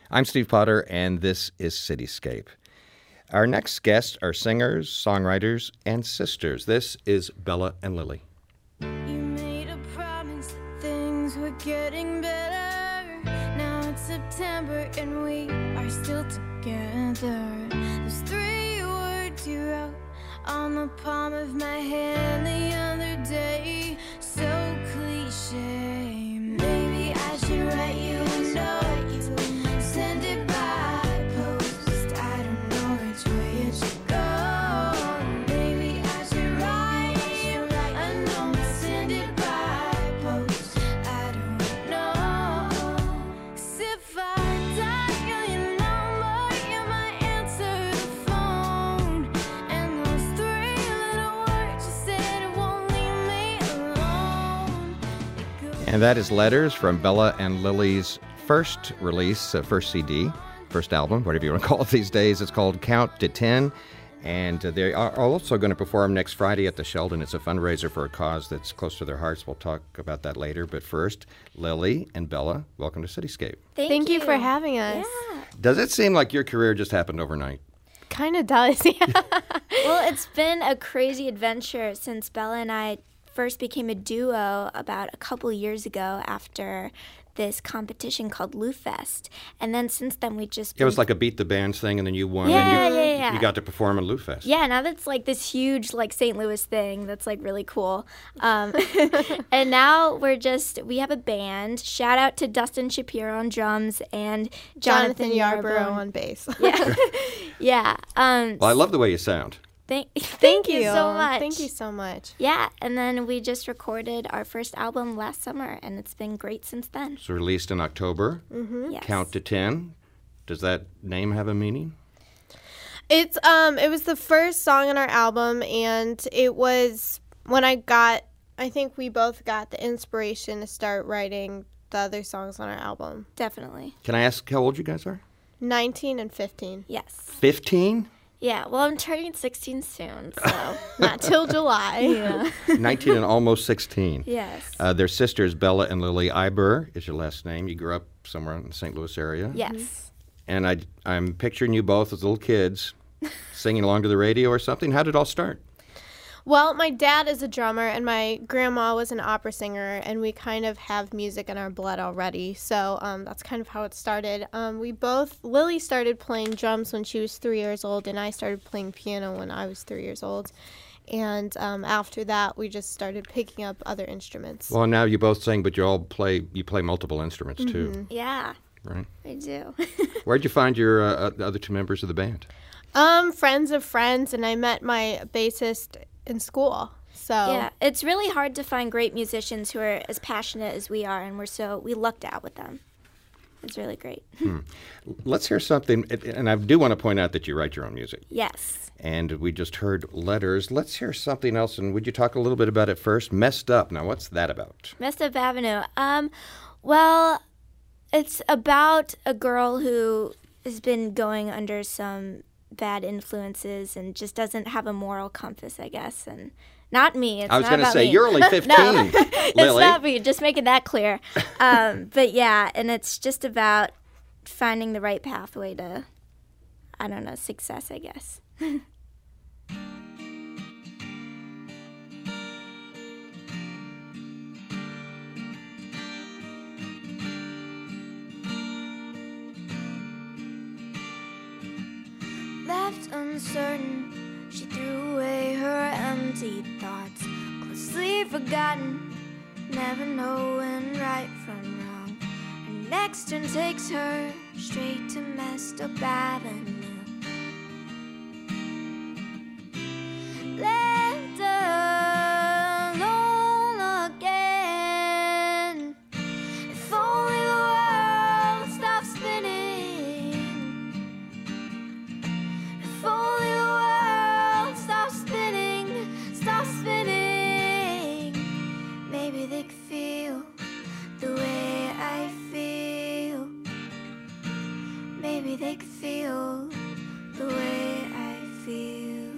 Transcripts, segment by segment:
I'm Steve Potter, and this is Cityscape. Our next guests are singers, songwriters, and sisters. This is Bella and Lily. You made a promise that things were getting better. Now it's September and we are still together. There's 3 words you wrote on the palm of my hand the other day. So cliche. Maybe I should write you a note, send it by post. I don't know which way it should go. Maybe I should write you a note, send it by post. I don't know. 'Cause if I dial your number, you might answer the phone. And those 3 little words you said it won't leave me alone. And that is letters from Bella and Lily's first release, first CD, first album, whatever you want to call it these days. It's called Count to 10. And they are also going to perform next Friday at the Sheldon. It's a fundraiser for a cause that's close to their hearts. We'll talk about that later. But first, Lily and Bella, welcome to Cityscape. Thank you for having us. Yeah. Does it seem like your career just happened overnight? Kind of does, yeah. Well, it's been a crazy adventure since Bella and I first became a duo about a couple years ago after this competition called Lou Fest. And then since then we just It was like a Beat the Bands thing, and then you won. Yeah, and yeah. You got to perform in Lou Fest. Yeah, now that's like this huge like St. Louis thing that's like really cool. And now we have a band. Shout out to Dustin Shapiro on drums and Jonathan Yarborough on bass. Yeah. Yeah. Well, I love the way you sound. Thank you so much. Thank you so much. Yeah, and then we just recorded our first album last summer, and it's been great since then. It's released in October. Yes. Count to 10. Does that name have a meaning? It was the first song on our album, and it was when I think we both got the inspiration to start writing the other songs on our album. Definitely. Can I ask how old you guys are? 19 and 15. Yes. 15? Yeah, well, I'm turning 16 soon, so. Not till July. Yeah. 19 and almost 16. Yes. Their sisters, Bella and Lily. Iber is your last name. You grew up somewhere in the St. Louis area. Yes. And I'm picturing you both as little kids singing along to the radio or something. How did it all start? Well, my dad is a drummer, and my grandma was an opera singer, and we kind of have music in our blood already. So that's kind of how it started. Lily started playing drums when she was 3 years old, and I started playing piano when I was 3 years old. And after that, we just started picking up other instruments. Well, now you both sing, but you play multiple instruments too, Yeah, right? I do. Where'd you find your other 2 members of the band? Friends of friends, and I met my bassist in school. So Yeah, it's really hard to find great musicians who are as passionate as we are, and we lucked out with them. It's really great. Let's hear something, and I do want to point out that you write your own music. Yes. And we just heard letters. Let's hear something else, and would you talk a little bit about it first? Messed Up. Now, what's that about? Messed Up Avenue. Well, it's about a girl who has been going under some bad influences and just doesn't have a moral compass, I guess. And not me. It's I was not going to about say, me. you're only 15, No, Lily. it's not me. Just making that clear. But yeah, and it's just about finding the right pathway to, I don't know, success, I guess. Left uncertain, she threw away her empty thoughts, closely forgotten, never knowing right from wrong. Her next turn takes her straight to Messed Up Avenue. Left alone again. If only the world stopped spinning. If only the world stopped spinning, maybe they could feel the way I feel. Maybe they could feel the way I feel.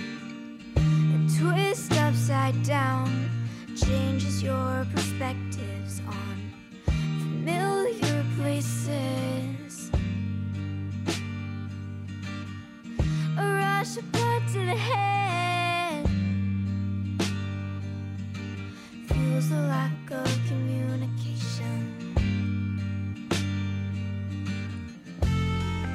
A twist upside down changes your perspectives on familiar places.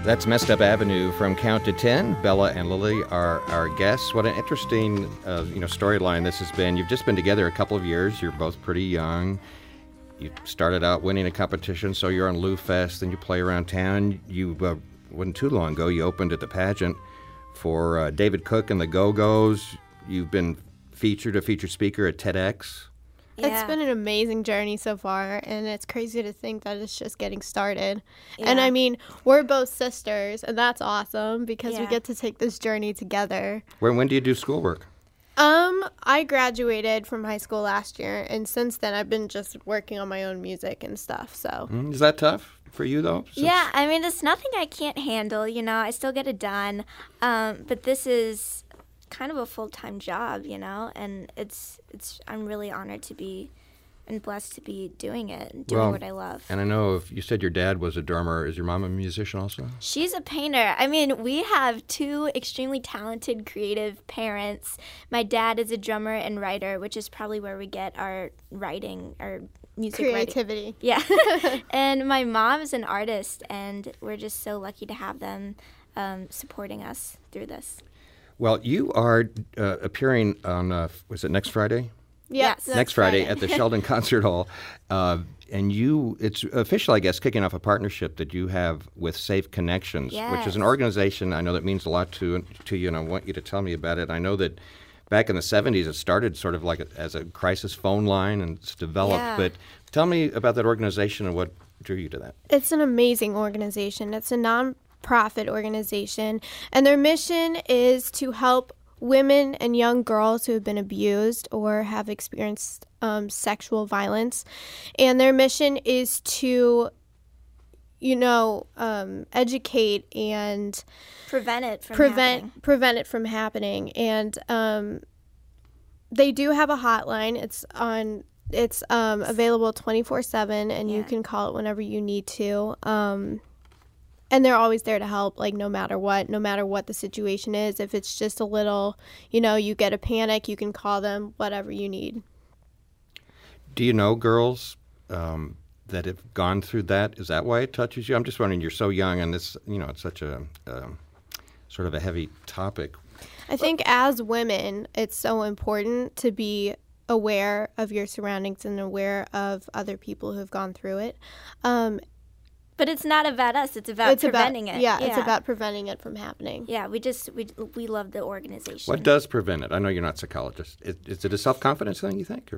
That's Messed Up Avenue from Count to 10. Bella and Lily are our guests. What an interesting, storyline this has been. You've just been together a couple of years. You're both pretty young. You started out winning a competition, so you're on Lou Fest, and you play around town. You wasn't too long ago. You opened at the pageant for David Cook and the Go-Go's. You've been a featured speaker at TEDx. It's Yeah. been an amazing journey so far, and it's crazy to think that it's just getting started. Yeah. And I mean, we're both sisters, and that's awesome because we Yeah. get to take this journey together. When do you do schoolwork? I graduated from high school last year, and since then I've been just working on my own music and stuff. So Is that tough for you, though? Yeah, I mean, it's nothing I can't handle, I still get it done. But this is kind of a full-time job, and I'm really honored to be and blessed to be doing it and doing what I love. And I know if you said your dad was a drummer. Is your mom a musician also? She's a painter. I mean, we have two extremely talented, creative parents. My dad is a drummer and writer, which is probably where we get our writing, our music writing. creativity. Yeah. And my mom is an artist, and we're just so lucky to have them supporting us through this. Well, you are appearing on, was it next Friday? Yes, Next Friday at the Sheldon Concert Hall. And it's official, I guess, kicking off a partnership that you have with Safe Connections, which is an Yes. organization I know that means a lot to you, and I want you to tell me about it. I know that back in the 70s, it started sort of like as a crisis phone line, and it's developed. Yeah. But tell me about that organization and what drew you to that. It's an amazing organization. It's a non-profit organization, and their mission is to help women and young girls who have been abused or have experienced sexual violence. And their mission is to, educate and Prevent it from happening. prevent it from happening. And they do have a hotline. It's available 24/7, and you Yeah. can call it whenever you need to. And they're always there to help, like no matter what the situation is. If it's just a little, you get a panic, you can call them, whatever you need. Do you know girls that have gone through that? Is that why it touches you? I'm just wondering, you're so young, and this, it's such a sort of a heavy topic. I think as women, it's so important to be aware of your surroundings and aware of other people who've gone through it. But it's not about us. It's about preventing it. Yeah, it's about preventing it from happening. Yeah, we love the organization. What does prevent it? I know you're not a psychologist. Is it a self-confidence thing, you think? Or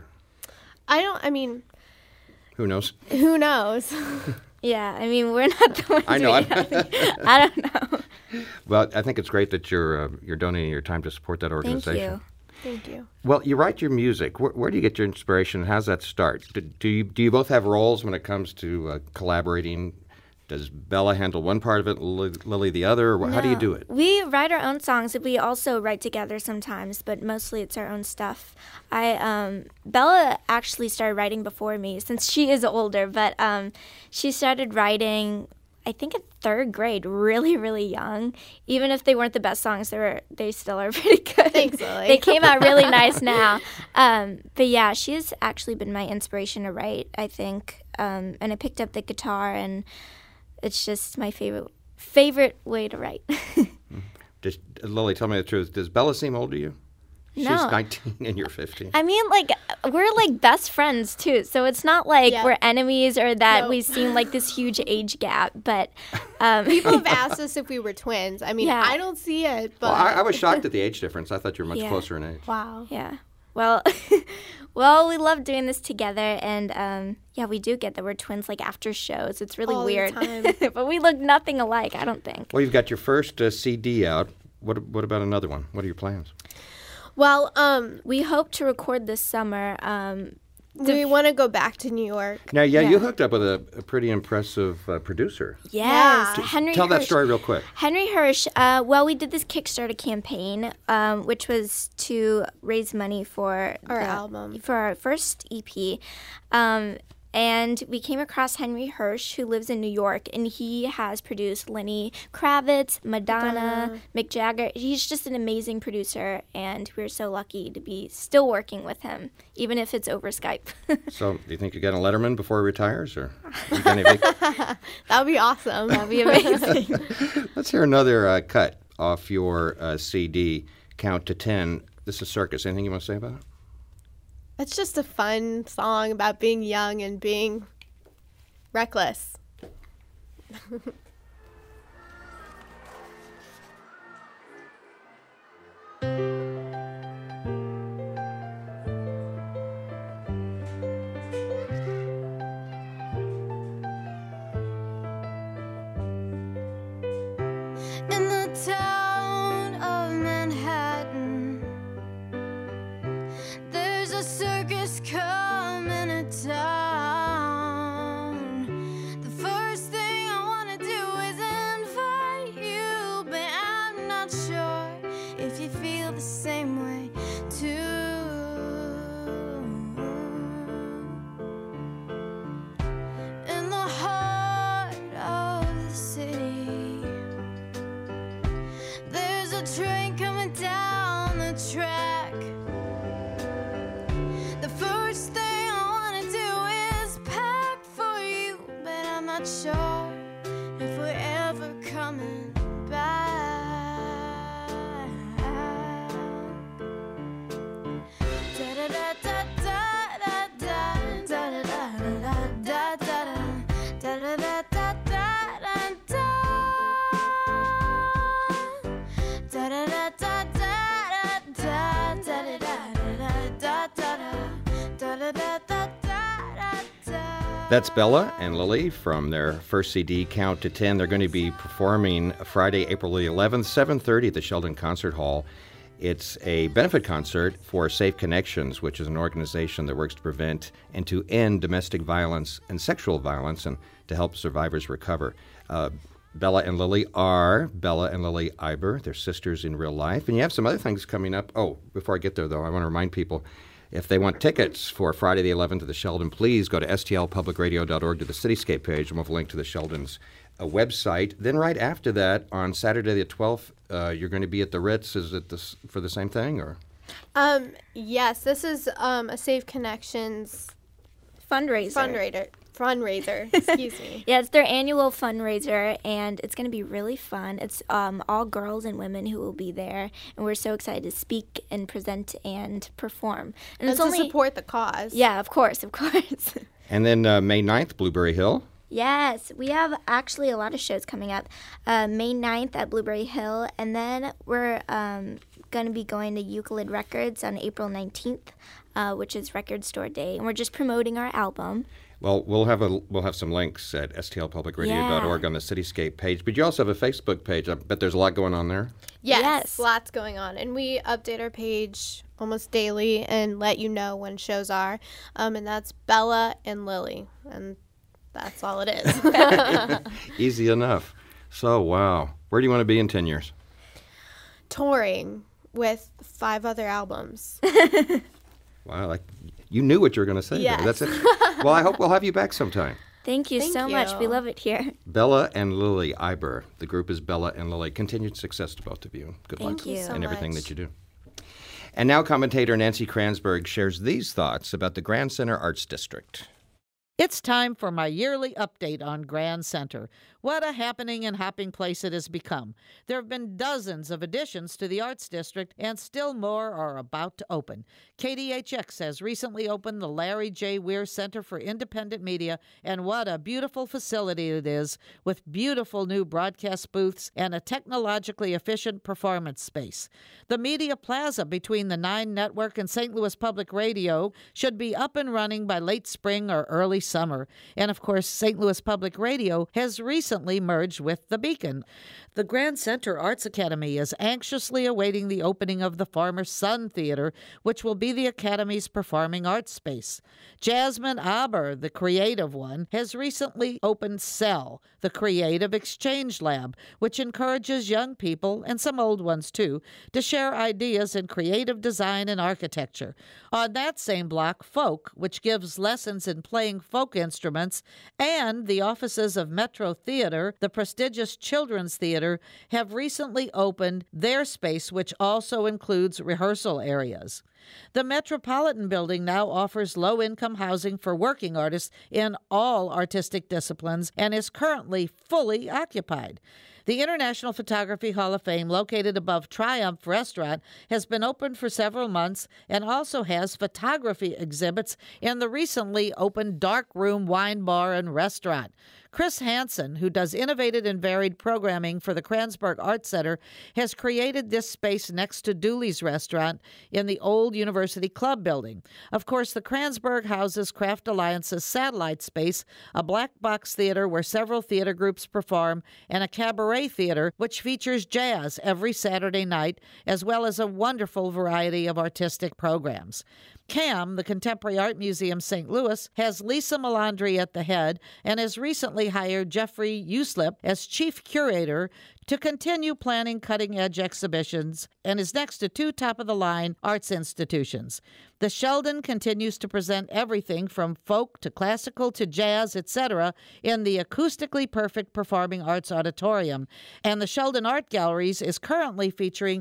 who knows? Who knows? Yeah, I mean, we're not the ones. I know. I don't know. Well, I think it's great that you're donating your time to support that Thank organization. you. Thank you. Well, you write your music. Where do you get your inspiration? How does that start? Do you both have roles when it comes to collaborating? Does Bella handle one part of it, Lily the other? Or how do you do it? We write our own songs. We also write together sometimes, but mostly it's our own stuff. Bella actually started writing before me, since she is older, but she started writing, I think, in third grade, really, really young. Even if they weren't the best songs, they still are pretty good. Thanks, Lily. They came out really nice now. But yeah, she's actually been my inspiration to write, I think. And I picked up the guitar, and it's just my favorite way to write. Lily, tell me the truth. Does Bella seem old to you? No. She's 19 and you're 15. I mean, we're best friends too, so it's not like Yeah. we're enemies or that No. we seem like this huge age gap. But People have asked us if we were twins. I mean, Yeah. I don't see it, but Well, I was shocked at the age difference. I thought you were much Yeah. closer in age. wow. yeah, well, we love doing this together, and yeah, we do get that we're twins after shows. It's really All the weird, time. but we look nothing alike. I don't think. Well, you've got your first CD out. What about another one? What are your plans? Well, We hope to record this summer. we want to go back to New York. Now, you Yeah. hooked up with a pretty impressive producer. Yes, Yeah. Henry. Tell that Hirsch. story real quick. Henry Hirsch, we did this Kickstarter campaign, which was to raise money for Our album. for our first EP. And we came across Henry Hirsch, who lives in New York, and he has produced Lenny Kravitz, Madonna, Mick Jagger. He's just an amazing producer, and we're so lucky to be still working with him, even if it's over Skype. So, do you think you got a Letterman before he retires, or you got any That would be awesome. That'd be amazing. Let's hear another cut off your CD, Count to 10. This is Circus. Anything you want to say about it? It's just a fun song about being young and being reckless. In the town of Manhattan, there's a circus coming to town. The first thing I want to do is invite you, but I'm not sure if you feel the same way too. In the heart of the city, there's a train coming down the track. The first thing I want to do is pack for you, but I'm not sure if we're ever coming back. That's Bella and Lily from their first CD, Count to 10. They're going to be performing Friday, April the 11th, 7:30 at the Sheldon Concert Hall. It's a benefit concert for Safe Connections, which is an organization that works to prevent and to end domestic violence and sexual violence and to help survivors recover. Bella and Lily are Bella and Lily Iber. They're sisters in real life. And you have some other things coming up. Oh, before I get there, though, I want to remind people, if they want tickets for Friday the 11th at the Sheldon, please go to stlpublicradio.org to the Cityscape page, and we'll have a link to the Sheldon's website. Then right after that, on Saturday the 12th, you're going to be at the Ritz. Is it for the same thing, or? Yes, this is a Safe Connections Fundraiser. Fundraiser, excuse me. Yeah, it's their annual fundraiser, and it's going to be really fun. It's all girls and women who will be there, and we're so excited to speak and present and perform. And it's to only support the cause. Yeah, of course. And then May 9th, Blueberry Hill. Yes, we have actually a lot of shows coming up. May 9th at Blueberry Hill, and then we're going to be going to Euclid Records on April 19th, which is Record Store Day, and we're just promoting our album. Well, we'll have some links at stlpublicradio.org on the Cityscape page. But you also have a Facebook page. I bet there's a lot going on there. Yes, lots going on. And we update our page almost daily and let you know when shows are. And that's Bella and Lily. And that's all it is. Easy enough. So, wow. Where do you want to be in 10 years? Touring with 5 other albums. Wow, you knew what you were going to say. Yes. There. That's it. Well, I hope we'll have you back sometime. Thank you so much. We love it here. Bella and Lily Iber. The group is Bella and Lily. Continued success to both of you. Good luck Thank you so in everything much. that you do. And now commentator Nancy Kransberg shares these thoughts about the Grand Center Arts District. It's time for my yearly update on Grand Center. What a happening and hopping place it has become. There have been dozens of additions to the Arts District, and still more are about to open. KDHX has recently opened the Larry J. Weir Center for Independent Media, and what a beautiful facility it is, with beautiful new broadcast booths and a technologically efficient performance space. The Media Plaza between the 9 Network and St. Louis Public Radio should be up and running by late spring or early summer. And of course, St. Louis Public Radio has recently merged with the Beacon. The Grand Center Arts Academy is anxiously awaiting the opening of the former Sun Theater, which will be the Academy's performing arts space. Jasmine Aber, the creative one, has recently opened CEL, the Creative Exchange Lab, which encourages young people, and some old ones too, to share ideas in creative design and architecture. On that same block, Folk, which gives lessons in playing folk folk instruments, and the offices of Metro Theater, the prestigious Children's Theater, have recently opened their space, which also includes rehearsal areas. The Metropolitan Building now offers low-income housing for working artists in all artistic disciplines and is currently fully occupied. The International Photography Hall of Fame, located above Triumph Restaurant, has been open for several months and also has photography exhibits in the recently opened Dark Room Wine Bar and Restaurant. Chris Hansen, who does innovative and varied programming for the Kranzberg Art Center, has created this space next to Dooley's Restaurant in the old University Club building. Of course, the Kranzberg houses Craft Alliance's satellite space, a black box theater where several theater groups perform, and a cabaret theater which features jazz every Saturday night, as well as a wonderful variety of artistic programs. CAM, the Contemporary Art Museum St. Louis, has Lisa Melandri at the head and has recently hired Jeffrey Uslip as chief curator to continue planning cutting-edge exhibitions and is next to two top-of-the-line arts institutions. The Sheldon continues to present everything from folk to classical to jazz, etc., in the acoustically perfect Performing Arts Auditorium, and the Sheldon Art Galleries is currently featuring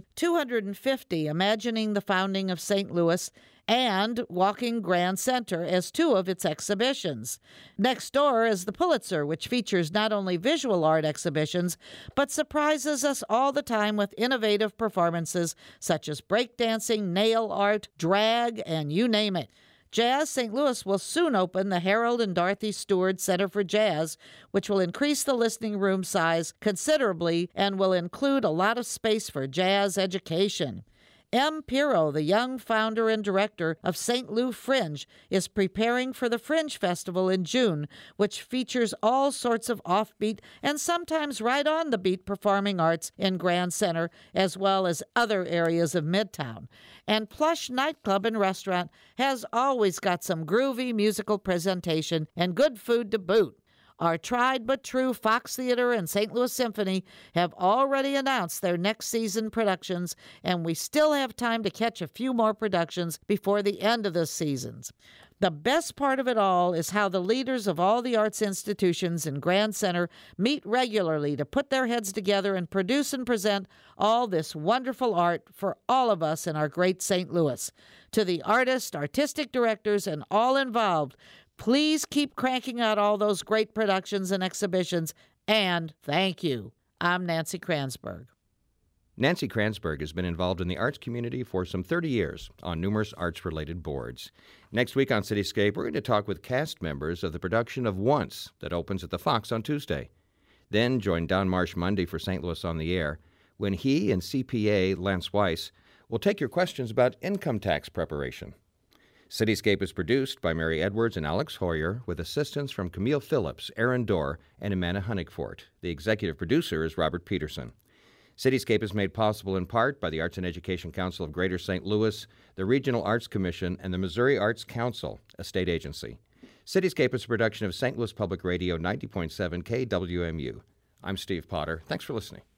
250 Imagining the Founding of St. Louis and Walking Grand Center as two of its exhibitions. Next door is the Pulitzer, which features not only visual art exhibitions, but surprises us all the time with innovative performances such as breakdancing, nail art, drag, and you name it. Jazz St. Louis will soon open the Harold and Dorothy Stewart Center for Jazz, which will increase the listening room size considerably and will include a lot of space for jazz education. M. Pirro, the young founder and director of St. Lou Fringe, is preparing for the Fringe Festival in June, which features all sorts of offbeat and sometimes right on the beat performing arts in Grand Center, as well as other areas of Midtown. And Plush Nightclub and Restaurant has always got some groovy musical presentation and good food to boot. Our tried but true Fox Theater and St. Louis Symphony have already announced their next season productions, and we still have time to catch a few more productions before the end of this season. The best part of it all is how the leaders of all the arts institutions in Grand Center meet regularly to put their heads together and produce and present all this wonderful art for all of us in our great St. Louis. To the artists, artistic directors, and all involved, please keep cranking out all those great productions and exhibitions, and thank you. I'm Nancy Kranzberg. Nancy Kranzberg has been involved in the arts community for some 30 years on numerous arts-related boards. Next week on Cityscape, we're going to talk with cast members of the production of Once that opens at the Fox on Tuesday. Then join Don Marsh Monday for St. Louis on the Air, when he and CPA Lance Weiss will take your questions about income tax preparation. Cityscape is produced by Mary Edwards and Alex Hoyer with assistance from Camille Phillips, Aaron Dorr, and Amanda Honigfort. The executive producer is Robert Peterson. Cityscape is made possible in part by the Arts and Education Council of Greater St. Louis, the Regional Arts Commission, and the Missouri Arts Council, a state agency. Cityscape is a production of St. Louis Public Radio 90.7 KWMU. I'm Steve Potter. Thanks for listening.